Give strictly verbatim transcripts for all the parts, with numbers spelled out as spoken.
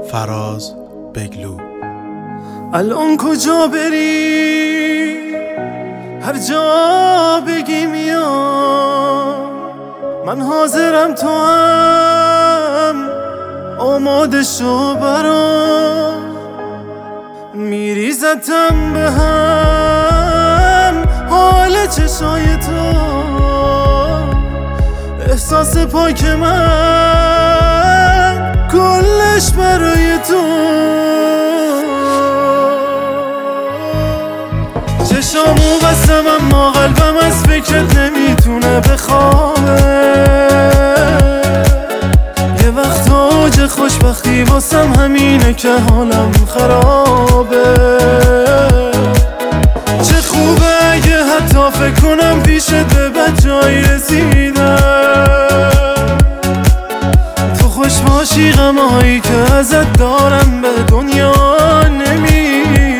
فراز بگلو. الان کجا بری؟ هر جا بگی میام، من حاضرم، تو هم آماده شو برام. میریزتم به هم حال چشای تو، احساس پاک من کلش برای تو. چشامو بستم اما قلبم از فکرت نمیتونه بخوابه. یه وقت اوج خوشبختی واسم همینه که حالم خرابه. چه خوبه اگه حتی فکر کنم پیشت به بد جایی رسیدم. تو خوش باشی غمایی که ازت دارم به دنیا نمیدم.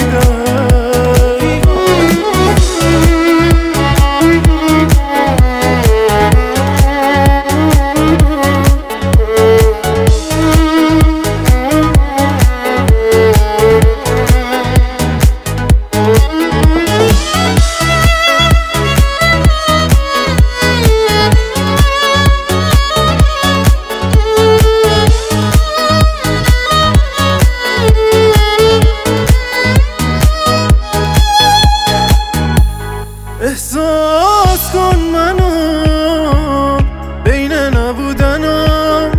احساس کن منو بین نبودنم،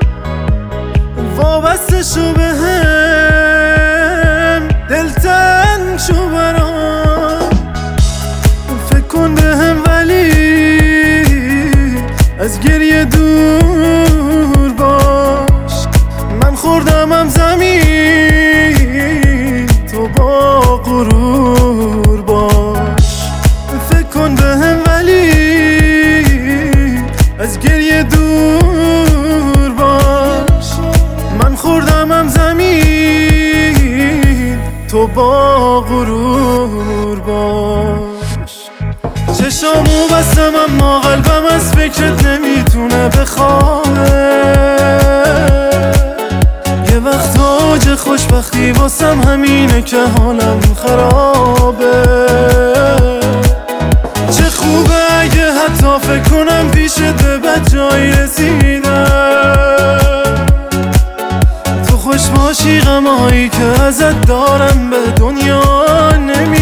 وابسته شو به هم، دلتنگ شو برام. فکر کن به هم ولی از گریه دور باش. من خوردمم زمین، تو با غرور باش. فکر کن به هم ولی از گریه دور باش. من خوردمم زمین، تو با غرور باش. چشامو بستم اما قلبم از فکرت نمیتونه بخوابه. یه وقت اوج خوشبختی واسم همینه که حالم خرابه. چه خوبه اگه حتی فکر کنم پیشت به بد جایی رسیدم. تو خوش باشی غمایی که ازت دارم به دنیا نمی